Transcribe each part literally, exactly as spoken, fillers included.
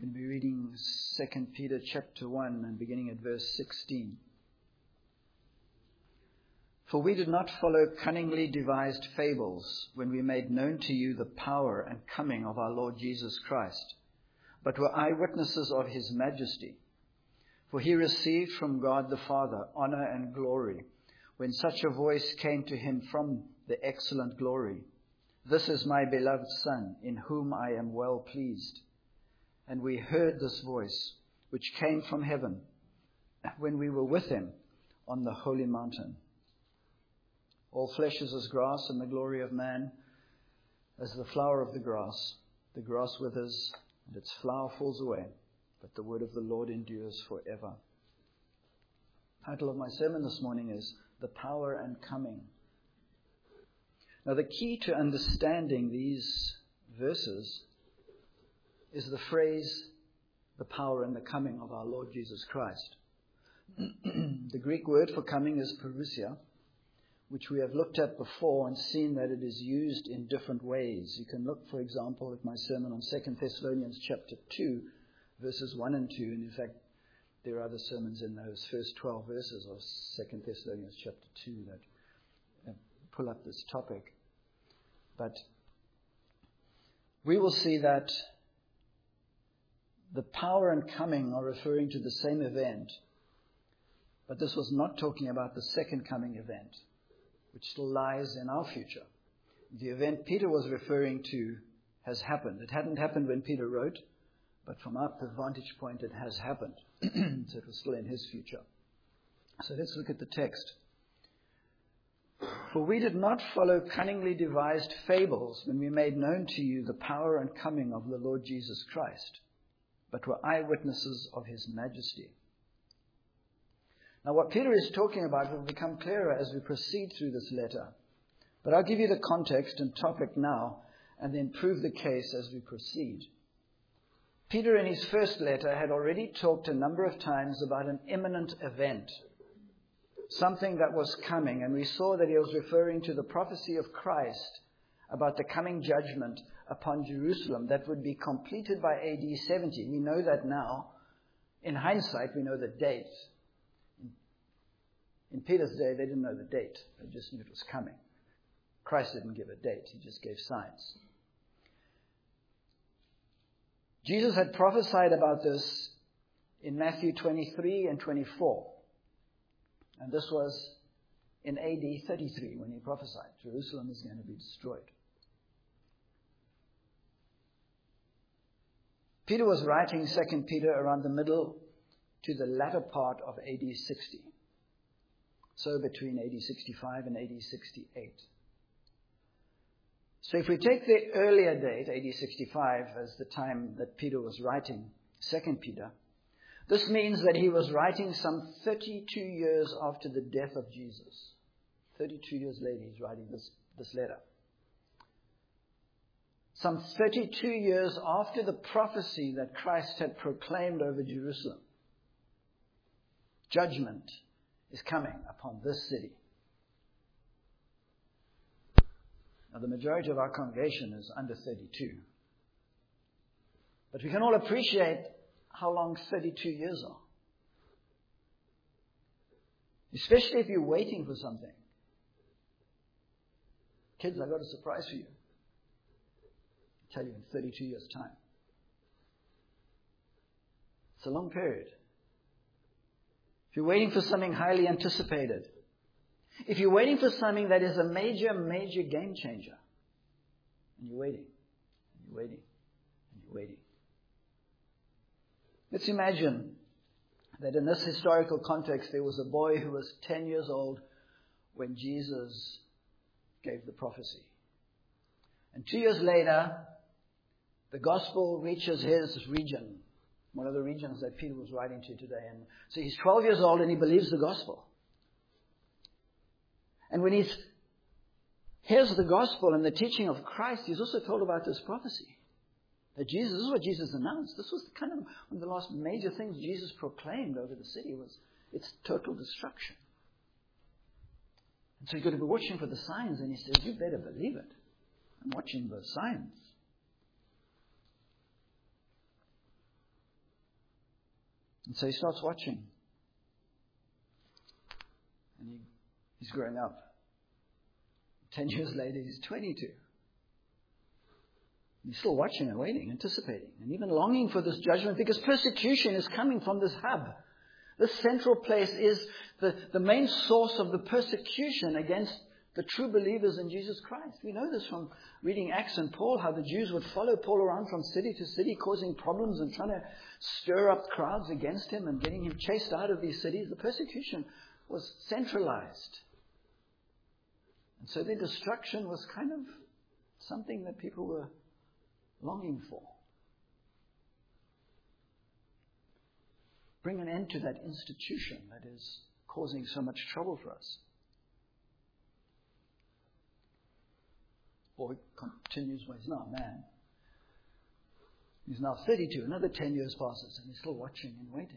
We'll be reading Second Peter chapter one and beginning at verse sixteen. For we did not follow cunningly devised fables when we made known to you the power and coming of our Lord Jesus Christ, but were eyewitnesses of his majesty. For he received from God the Father honor and glory when such a voice came to him from the excellent glory. This is my beloved Son, in whom I am well pleased. And we heard this voice, which came from heaven, when we were with him on the holy mountain. All flesh is as grass, and the glory of man as the flower of the grass. The grass withers, and its flower falls away, but the word of the Lord endures forever. The title of my sermon this morning is The Power and Coming. Now, the key to understanding these verses is the phrase, the power and the coming of our Lord Jesus Christ. The Greek word for coming is parousia, which we have looked at before and seen that it is used in different ways. You can look, for example, at my sermon on Second Thessalonians chapter two, verses one and two. And in fact, there are other sermons in those first twelve verses of Second Thessalonians chapter two that pull up this topic. But we will see that the power and coming are referring to the same event, but this was not talking about the second coming event, which still lies in our future. The event Peter was referring to has happened. It hadn't happened when Peter wrote, but from our vantage point, it has happened. So it was still in his future. So let's look at the text. For we did not follow cunningly devised fables when we made known to you the power and coming of the Lord Jesus Christ, but were eyewitnesses of his majesty. Now, what Peter is talking about will become clearer as we proceed through this letter. But I'll give you the context and topic now, and then prove the case as we proceed. Peter, in his first letter, had already talked a number of times about an imminent event, something that was coming, and we saw that he was referring to the prophecy of Christ about the coming judgment upon Jerusalem that would be completed by A D seventy. We know that now. In hindsight, we know the date. In Peter's day, they didn't know the date. They just knew it was coming. Christ didn't give a date. He just gave signs. Jesus had prophesied about this in Matthew twenty-three and twenty-four. And this was in A D thirty-three when he prophesied Jerusalem is going to be destroyed. Peter was writing Second Peter around the middle to the latter part of A D sixty. So between A D sixty-five and A D sixty-eight. So if we take the earlier date, A D sixty-five, as the time that Peter was writing Second Peter, this means that he was writing some thirty-two years after the death of Jesus. thirty-two years later, he's writing this, this letter. Some thirty-two years after the prophecy that Christ had proclaimed over Jerusalem. Judgment is coming upon this city. Now, the majority of our congregation is under thirty-two. But we can all appreciate how long thirty-two years are. Especially if you're waiting for something. Kids, I've got a surprise for you. I'll tell you in thirty-two years' time. It's a long period. If you're waiting for something highly anticipated, if you're waiting for something that is a major, major game changer, and you're waiting, and you're waiting, and you're waiting. Let's imagine that in this historical context, there was a boy who was ten years old when Jesus gave the prophecy. And two years later, the gospel reaches his region, one of the regions that Peter was writing to today. And so he's twelve years old and he believes the gospel. And when he's hears the gospel and the teaching of Christ, he's also told about this prophecy. That Jesus, this is what Jesus announced. This was kind of one of the last major things Jesus proclaimed over the city was its total destruction. And so you've got to be watching for the signs. And he says, you better believe it. I'm watching the signs. And so he starts watching. And he, he's growing up. Ten years later, he's twenty-two. He's still watching and waiting, anticipating, and even longing for this judgment, because persecution is coming from this hub. This central place is the, the main source of the persecution against the true believers in Jesus Christ. We know this from reading Acts and Paul, how the Jews would follow Paul around from city to city, causing problems and trying to stir up crowds against him and getting him chased out of these cities. The persecution was centralized. And so their destruction was kind of something that people were longing for. Bring an end to that institution that is causing so much trouble for us. Boy continues, well, he's not a man. He's now thirty-two. Another ten years passes and he's still watching and waiting.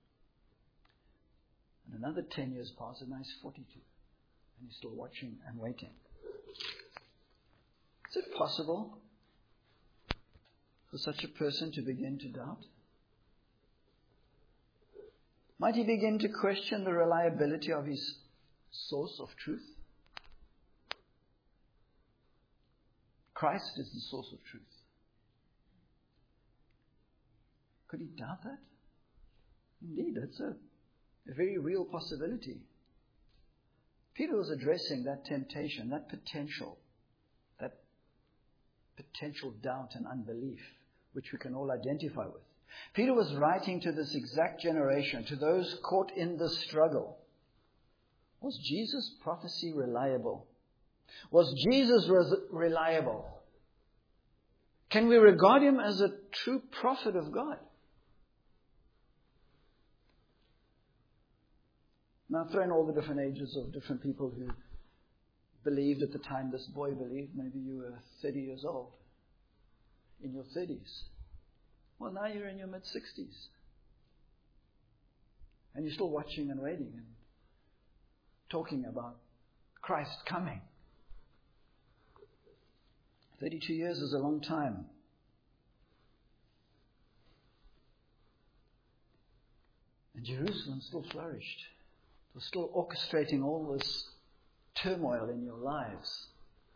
And another ten years passes and now he's forty-two. And he's still watching and waiting. Is it possible for such a person to begin to doubt? Might he begin to question the reliability of his source of truth? Christ is the source of truth. Could he doubt that? Indeed, that's a, a very real possibility. Peter was addressing that temptation, that potential, that potential doubt and unbelief, which we can all identify with. Peter was writing to this exact generation, to those caught in this struggle. Was Jesus' prophecy reliable? Was Jesus res- reliable? Can we regard him as a true prophet of God? Now throw in all the different ages of different people who believed at the time this boy believed. Maybe you were thirty years old, in your thirties. Well, now you're in your mid-sixties. And you're still watching and waiting and talking about Christ coming. thirty-two years is a long time. And Jerusalem still flourished. It was still orchestrating all this turmoil in your lives.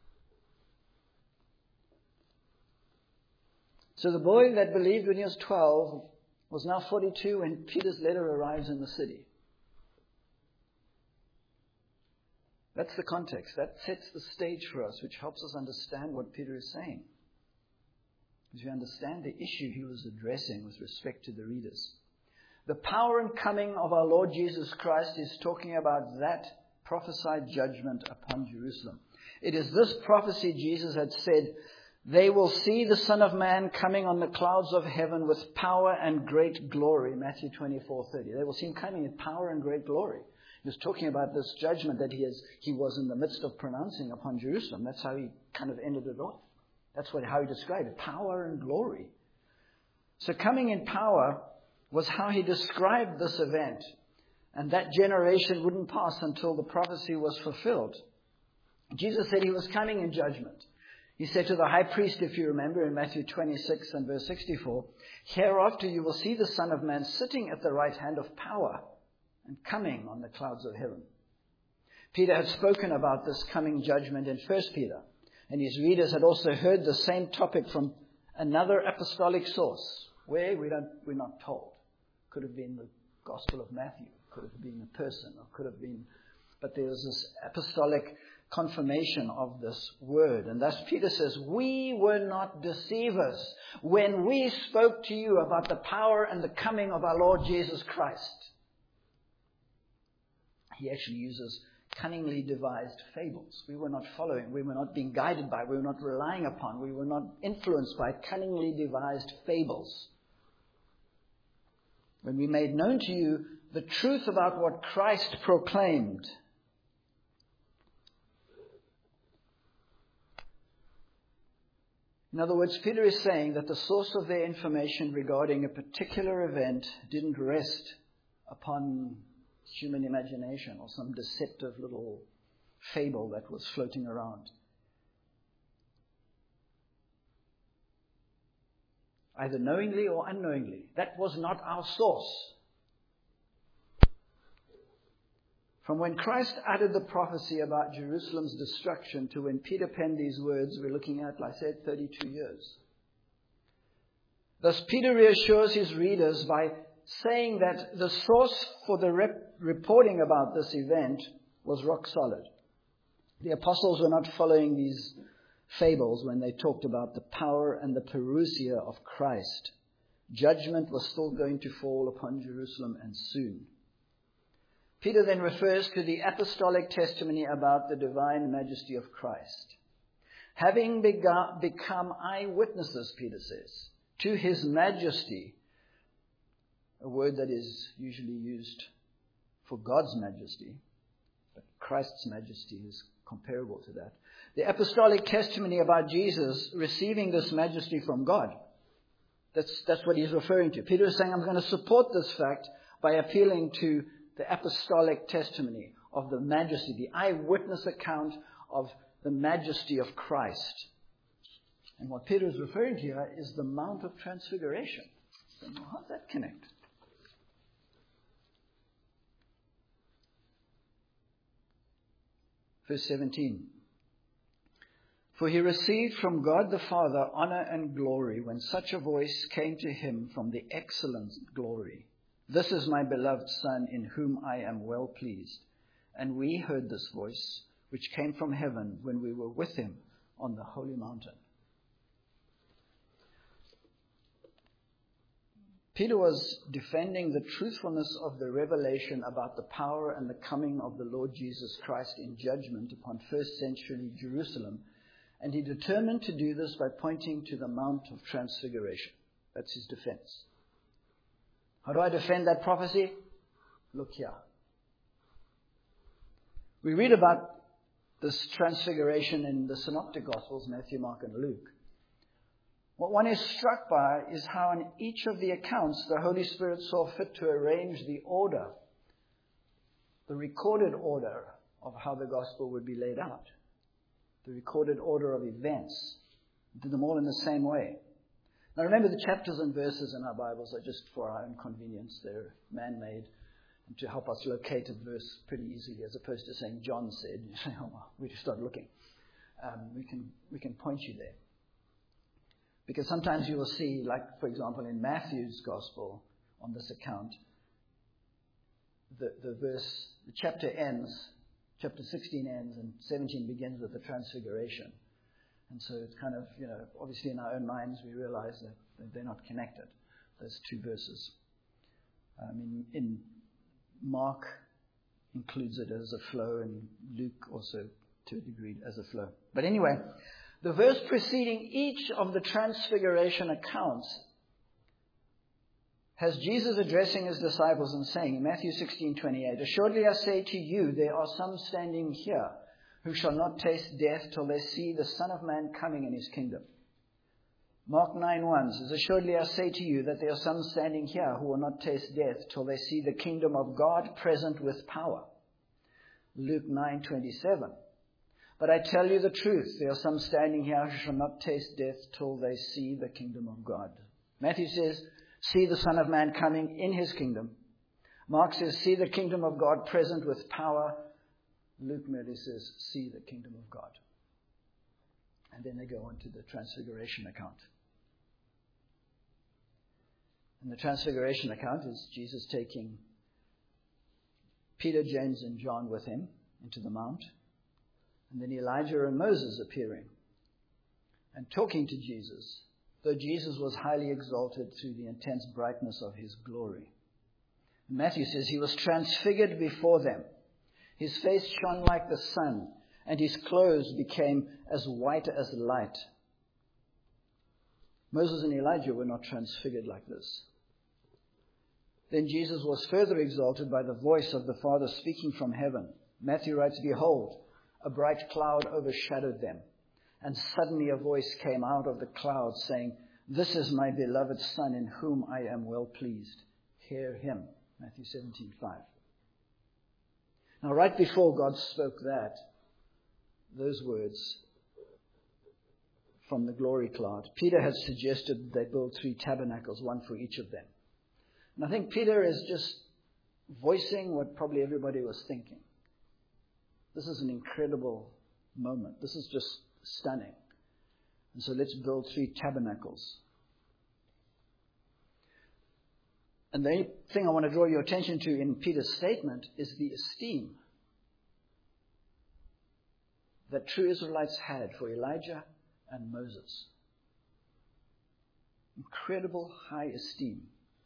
So the boy that believed when he was twelve was now forty-two when Peter's letter arrives in the city. That's the context. That sets the stage for us, which helps us understand what Peter is saying. As we understand the issue he was addressing with respect to the readers. The power and coming of our Lord Jesus Christ is talking about that prophesied judgment upon Jerusalem. It is this prophecy Jesus had said, they will see the Son of Man coming on the clouds of heaven with power and great glory. Matthew twenty-four thirty. They will see him coming in power and great glory. He was talking about this judgment that he is, he was in the midst of pronouncing upon Jerusalem. That's how he kind of ended it off. That's what, how he described it. Power and glory. So coming in power was how he described this event. And that generation wouldn't pass until the prophecy was fulfilled. Jesus said he was coming in judgment. He said to the high priest, if you remember, in Matthew twenty-six and verse sixty-four, hereafter you will see the Son of Man sitting at the right hand of power and coming on the clouds of heaven. Peter had spoken about this coming judgment in First Peter, and his readers had also heard the same topic from another apostolic source, where we don't, we're not told. Could have been the Gospel of Matthew, could have been a person, or could have been, but there was this apostolic confirmation of this word. And thus Peter says, we were not deceivers when we spoke to you about the power and the coming of our Lord Jesus Christ. He actually uses cunningly devised fables. We were not following, we were not being guided by, we were not relying upon, we were not influenced by cunningly devised fables. When we made known to you the truth about what Christ proclaimed. In other words, Peter is saying that the source of their information regarding a particular event didn't rest upon human imagination or some deceptive little fable that was floating around. Either knowingly or unknowingly. That was not our source. From when Christ uttered the prophecy about Jerusalem's destruction to when Peter penned these words, we're looking at, like I said, thirty-two years. Thus, Peter reassures his readers by saying that the source for the rep- reporting about this event was rock solid. The apostles were not following these fables when they talked about the power and the parousia of Christ. Judgment was still going to fall upon Jerusalem, and soon. Peter then refers to the apostolic testimony about the divine majesty of Christ. Having bega- become eyewitnesses, Peter says, to his majesty, a word that is usually used for God's majesty, but Christ's majesty is comparable to that. The apostolic testimony about Jesus receiving this majesty from God. That's, that's what he's referring to. Peter is saying, I'm going to support this fact by appealing to the apostolic testimony of the majesty, the eyewitness account of the majesty of Christ. And what Peter is referring to here is the Mount of Transfiguration. So how does that connect? Verse seventeen. For he received from God the Father honor and glory when such a voice came to him from the excellent glory. This is my beloved Son, in whom I am well pleased. And we heard this voice, which came from heaven when we were with him on the holy mountain. Peter was defending the truthfulness of the revelation about the power and the coming of the Lord Jesus Christ in judgment upon first century Jerusalem. And he determined to do this by pointing to the Mount of Transfiguration. That's his defense. How do I defend that prophecy? Look here. We read about this transfiguration in the Synoptic Gospels, Matthew, Mark, and Luke. What one is struck by is how in each of the accounts the Holy Spirit saw fit to arrange the order, the recorded order of how the gospel would be laid out, the recorded order of events. He did them all in the same way. Now remember, the chapters and verses in our Bibles are just for our own convenience. They're man-made and to help us locate a verse pretty easily, as opposed to saying John said. You say, oh, well, we just start looking. Um, we can we can point you there. Because sometimes you will see, like, for example, in Matthew's Gospel, on this account, the, the verse, the chapter ends, chapter sixteen ends, and seventeen begins with the Transfiguration. And so it's kind of, you know, obviously in our own minds we realize that, that they're not connected, those two verses. Um, in, in Mark includes it as a flow, and Luke also, to a degree, as a flow. But anyway, the verse preceding each of the Transfiguration accounts has Jesus addressing his disciples and saying, in Matthew sixteen twenty-eight, assuredly I say to you, there are some standing here who shall not taste death till they see the Son of Man coming in his kingdom. Mark nine one says, assuredly I say to you that there are some standing here who will not taste death till they see the kingdom of God present with power. Luke nine twenty-seven. But I tell you the truth, there are some standing here who shall not taste death till they see the kingdom of God. Matthew says, see the Son of Man coming in his kingdom. Mark says, see the kingdom of God present with power. Luke merely says, see the kingdom of God. And then they go on to the Transfiguration account. And the Transfiguration account is Jesus taking Peter, James, and John with him into the mount. And then Elijah and Moses appearing and talking to Jesus, though Jesus was highly exalted through the intense brightness of his glory. Matthew says he was transfigured before them. His face shone like the sun, and his clothes became as white as light. Moses and Elijah were not transfigured like this. Then Jesus was further exalted by the voice of the Father speaking from heaven. Matthew writes, behold, a bright cloud overshadowed them, and suddenly a voice came out of the cloud saying, this is my beloved Son, in whom I am well pleased. Hear him. Matthew seventeen five. Now, right before God spoke that, those words from the glory cloud, Peter had suggested they build three tabernacles, one for each of them. And I think Peter is just voicing what probably everybody was thinking. This is an incredible moment. This is just stunning. And so let's build three tabernacles. And the only thing I want to draw your attention to in Peter's statement is the esteem that true Israelites had for Elijah and Moses. Incredible high esteem.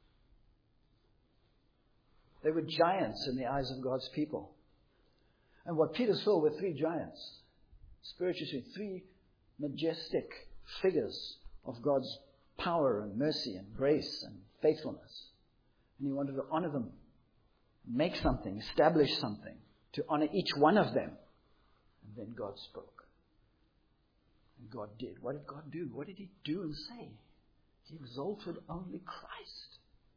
They were giants in the eyes of God's people. And what Peter saw were three giants, spiritually, three majestic figures of God's power and mercy and grace and faithfulness. And he wanted to honor them, make something, establish something, to honor each one of them. And then God spoke. And God did. What did God do? What did he do and say? He exalted only Christ.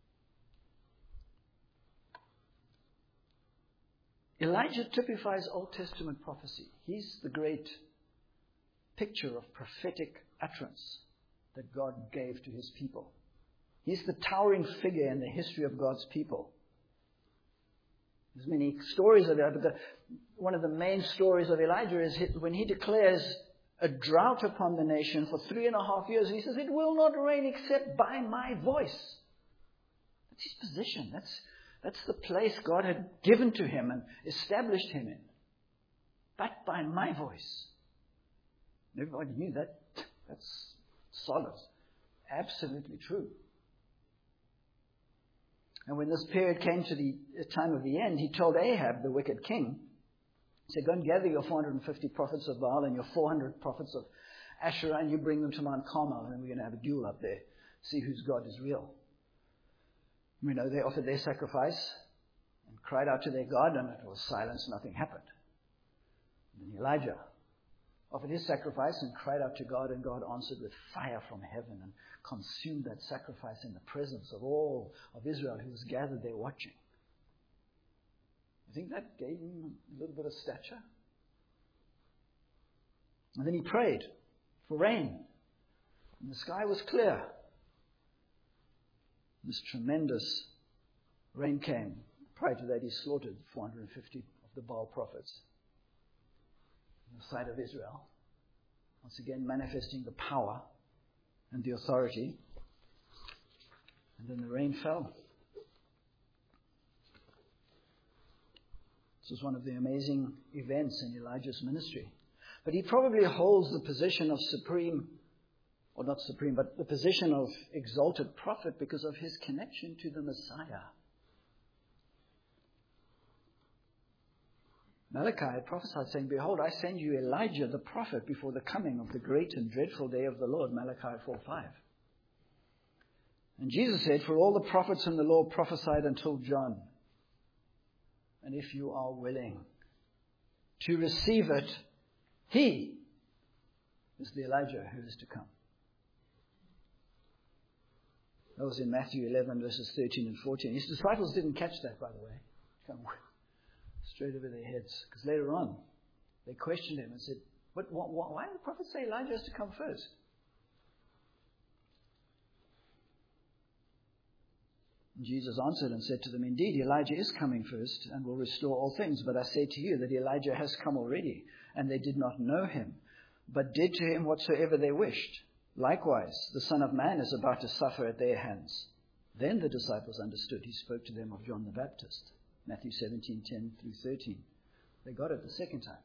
Elijah typifies Old Testament prophecy. He's the great picture of prophetic utterance that God gave to his people. He's the towering figure in the history of God's people. There's many stories of that, but the, one of the main stories of Elijah is when he declares a drought upon the nation for three and a half years. He says, it will not rain except by my voice. That's his position. That's, that's the place God had given to him and established him in. But by my voice. Everybody knew that. That's solid. Absolutely true. And when this period came to the time of the end, he told Ahab, the wicked king, he said, go and gather your four hundred fifty prophets of Baal and your four hundred prophets of Asherah, and you bring them to Mount Carmel, and we're going to have a duel up there, see whose God is real. We know they offered their sacrifice and cried out to their God, and it was silence, nothing happened. And then Elijah offered his sacrifice and cried out to God, and God answered with fire from heaven and consumed that sacrifice in the presence of all of Israel who was gathered there watching. You think that gave him a little bit of stature? And then he prayed for rain. And the sky was clear. This tremendous rain came. Prior to that, he slaughtered four hundred fifty of the Baal prophets on the side of Israel. Once again, manifesting the power and the authority. And then the rain fell. This was one of the amazing events in Elijah's ministry. But he probably holds the position of supreme, or not supreme, but the position of exalted prophet because of his connection to the Messiah. Malachi prophesied saying, behold, I send you Elijah the prophet before the coming of the great and dreadful day of the Lord. Malachi four five. And Jesus said, for all the prophets in the law prophesied until John. And if you are willing to receive it, he is the Elijah who is to come. That was in Matthew eleven, verses thirteen and fourteen. His disciples didn't catch that, by the way. Come straight over their heads. Because later on, they questioned him and said, what, what, what, why did the prophet say Elijah has to come first? And Jesus answered and said to them, indeed, Elijah is coming first and will restore all things. But I say to you that Elijah has come already, and they did not know him, but did to him whatsoever they wished. Likewise, the Son of Man is about to suffer at their hands. Then the disciples understood. He spoke to them of John the Baptist. Matthew seventeen, ten through thirteen. They got it the second time.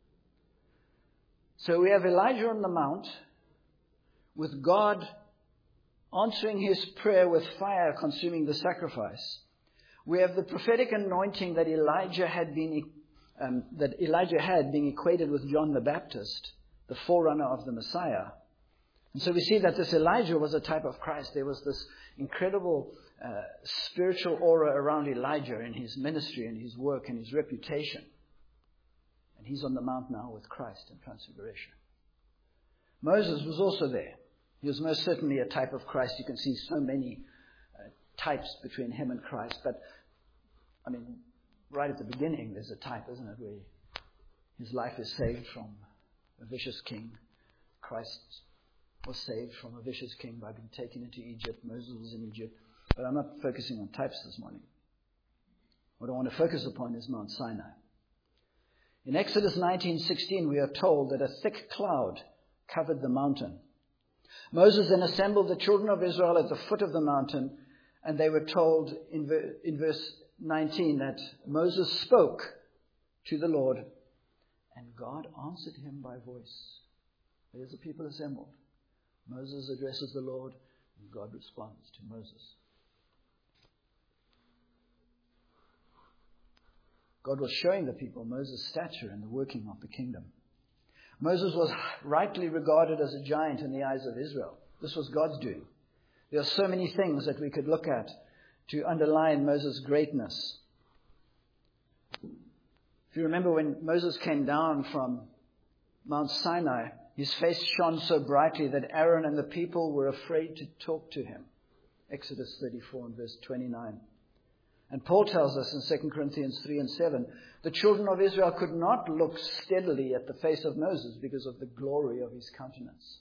So we have Elijah on the mount with God answering his prayer with fire consuming the sacrifice. We have the prophetic anointing that Elijah had been um, that Elijah had being equated with John the Baptist, the forerunner of the Messiah. And so we see that this Elijah was a type of Christ. There was this incredible uh, spiritual aura around Elijah in his ministry and his work and his reputation. And he's on the mount now with Christ in Transfiguration. Moses was also there. He was most certainly a type of Christ. You can see so many uh, types between him and Christ. But, I mean, right at the beginning, there's a type, isn't it, where his life is saved from a vicious king. Christ was saved from a vicious king by being taken into Egypt. Moses was in Egypt. But I'm not focusing on types this morning. What I want to focus upon is Mount Sinai. In Exodus nineteen sixteen, we are told that a thick cloud covered the mountain. Moses then assembled the children of Israel at the foot of the mountain, and they were told in, ver- in verse nineteen that Moses spoke to the Lord, and God answered him by voice. There's the people assembled. Moses addresses the Lord, and God responds to Moses. God was showing the people Moses' stature and the working of the kingdom. Moses was rightly regarded as a giant in the eyes of Israel. This was God's doing. There are so many things that we could look at to underline Moses' greatness. If you remember when Moses came down from Mount Sinai, his face shone so brightly that Aaron and the people were afraid to talk to him. Exodus thirty-four and verse twenty-nine. And Paul tells us in Second Corinthians three and seven, the children of Israel could not look steadily at the face of Moses because of the glory of his countenance.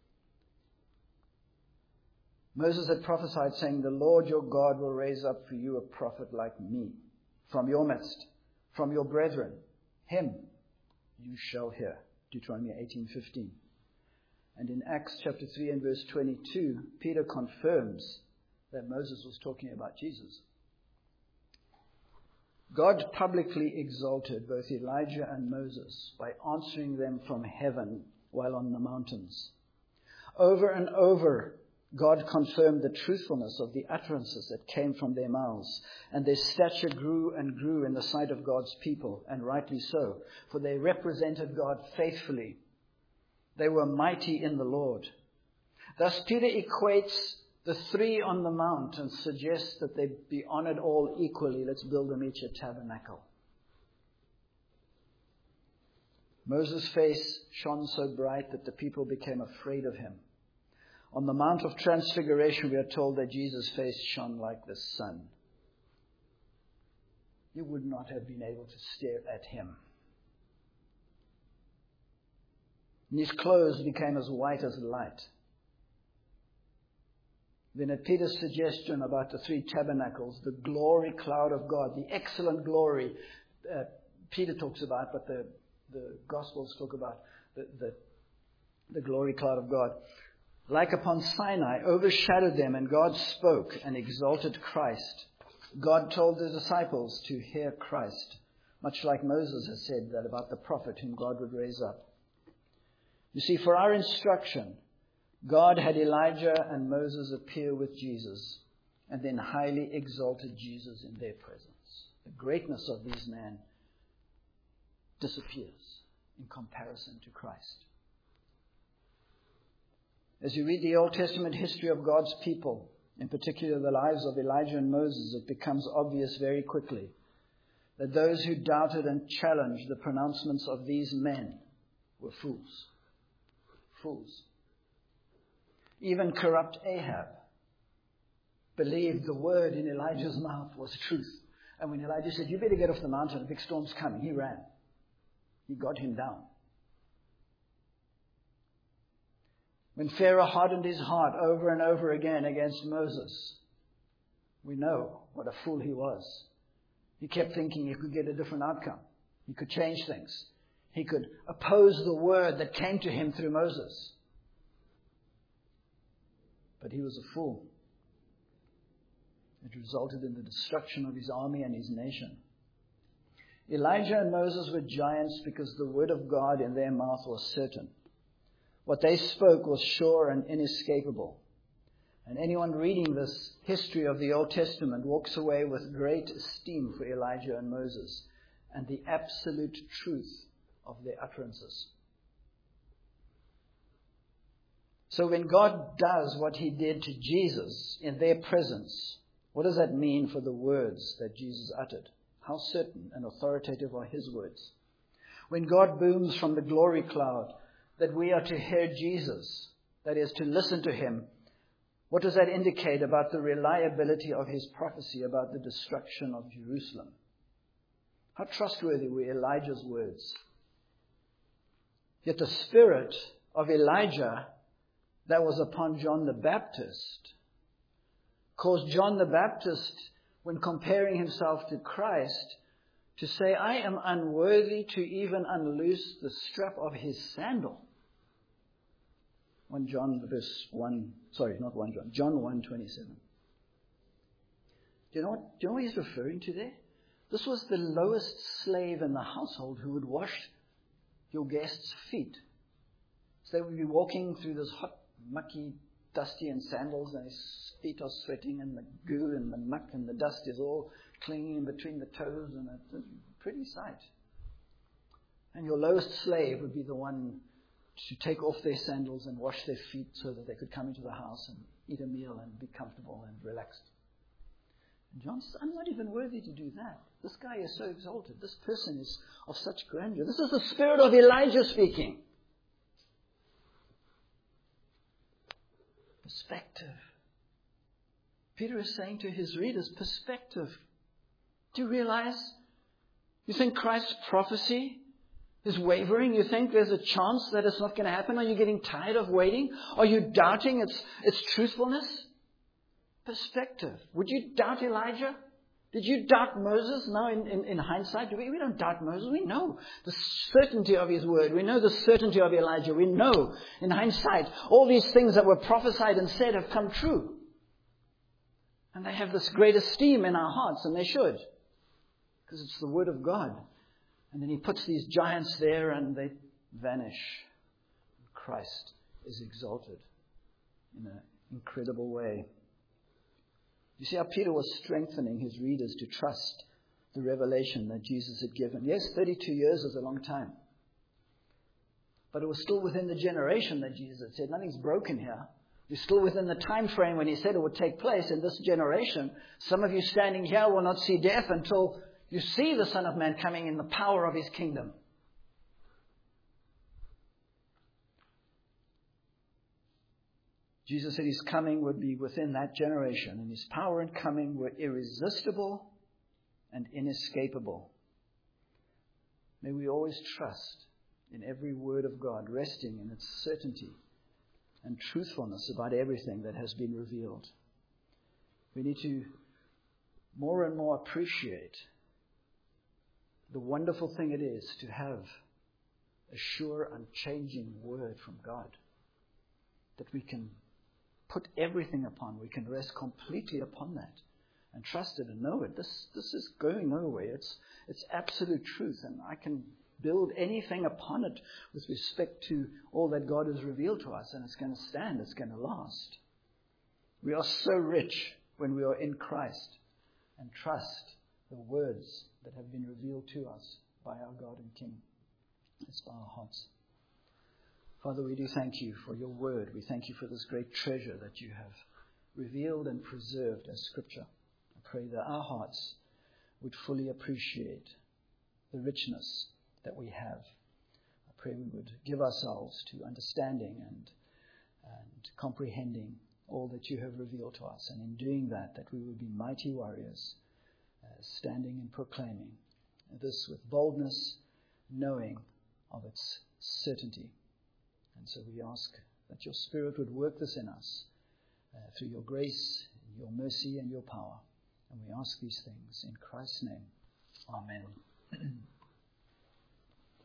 Moses had prophesied, saying, the Lord your God will raise up for you a prophet like me, from your midst, from your brethren. Him you shall hear. Deuteronomy eighteen fifteen. And in Acts chapter three and verse twenty-two, Peter confirms that Moses was talking about Jesus. God publicly exalted both Elijah and Moses by answering them from heaven while on the mountains. Over and over, God confirmed the truthfulness of the utterances that came from their mouths, and their stature grew and grew in the sight of God's people, and rightly so, for they represented God faithfully. They were mighty in the Lord. Thus, Peter equates the three on the mount and suggests that they be honored all equally. Let's build them each a tabernacle. Moses' face shone so bright that the people became afraid of him. On the Mount of Transfiguration, we are told that Jesus' face shone like the sun. You would not have been able to stare at him. And his clothes became as white as light. Then at Peter's suggestion about the three tabernacles, the glory cloud of God, the excellent glory uh, Peter talks about, but the, the Gospels talk about the, the, the glory cloud of God, like upon Sinai, overshadowed them, and God spoke and exalted Christ. God told the disciples to hear Christ, much like Moses has said that about the prophet whom God would raise up. You see, for our instruction, God had Elijah and Moses appear with Jesus and then highly exalted Jesus in their presence. The greatness of these men disappears in comparison to Christ. As you read the Old Testament history of God's people, in particular the lives of Elijah and Moses, it becomes obvious very quickly that those who doubted and challenged the pronouncements of these men were fools. Fools. Even corrupt Ahab believed the word in Elijah's mouth was truth. And when Elijah said, you better get off the mountain, a big storm's coming, he ran. He got him down. When Pharaoh hardened his heart over and over again against Moses, we know what a fool he was. He kept thinking he could get a different outcome. He could change things. He could oppose the word that came to him through Moses. But he was a fool. It resulted in the destruction of his army and his nation. Elijah and Moses were giants because the word of God in their mouth was certain. What they spoke was sure and inescapable. And anyone reading this history of the Old Testament walks away with great esteem for Elijah and Moses and the absolute truth of their utterances. So when God does what he did to Jesus in their presence, what does that mean for the words that Jesus uttered? How certain and authoritative are his words? When God booms from the glory cloud that we are to hear Jesus, that is, to listen to him, what does that indicate about the reliability of his prophecy about the destruction of Jerusalem? How trustworthy were Elijah's words? Yet the spirit of Elijah that was upon John the Baptist caused John the Baptist, when comparing himself to Christ, to say, I am unworthy to even unloose the strap of his sandal. First John verse one, sorry, not First John, John one twenty-seven. Do you know what, do you know what he's referring to there? This was the lowest slave in the household who would wash your guests' feet. So they would be walking through this hot, mucky, dusty in sandals, and his feet are sweating, and the goo and the muck and the dust is all clinging in between the toes, and it's a pretty sight. And your lowest slave would be the one to take off their sandals and wash their feet so that they could come into the house and eat a meal and be comfortable and relaxed. And John says, I'm not even worthy to do that. This guy is so exalted. This person is of such grandeur. This is the spirit of Elijah speaking. Perspective. Peter is saying to his readers, perspective. Do you realize? You think Christ's prophecy is wavering? You think there's a chance that it's not going to happen? Are you getting tired of waiting? Are you doubting its, its truthfulness? Perspective. Would you doubt Elijah? Did you doubt Moses? Now in, in, in hindsight, we, we don't doubt Moses. We know the certainty of his word. We know the certainty of Elijah. We know in hindsight all these things that were prophesied and said have come true. And they have this great esteem in our hearts, and they should. Because it's the word of God. And then he puts these giants there and they vanish. Christ is exalted in an incredible way. You see how Peter was strengthening his readers to trust the revelation that Jesus had given. Yes, thirty-two years is a long time. But it was still within the generation that Jesus had said. Nothing's broken here. We're still within the time frame when he said it would take place in this generation. Some of you standing here will not see death until you see the Son of Man coming in the power of his kingdom. Jesus said his coming would be within that generation, and his power and coming were irresistible and inescapable. May we always trust in every word of God, resting in its certainty and truthfulness about everything that has been revealed. We need to more and more appreciate the wonderful thing it is to have a sure, unchanging word from God that we can put everything upon. We can rest completely upon that and trust it and know it. This this is going nowhere. It's it's absolute truth, and I can build anything upon it with respect to all that God has revealed to us, and it's going to stand. It's going to last. We are so rich when we are in Christ and trust the words that have been revealed to us by our God and King. Let's bow our hearts. Father, we do thank you for your word. We thank you for this great treasure that you have revealed and preserved as Scripture. I pray that our hearts would fully appreciate the richness that we have. I pray we would give ourselves to understanding and, and comprehending all that you have revealed to us. And in doing that, that we would be mighty warriors, uh, standing and proclaiming this with boldness, knowing of its certainty. And so we ask that your Spirit would work this in us uh, through your grace, your mercy, and your power. And we ask these things in Christ's name. Amen.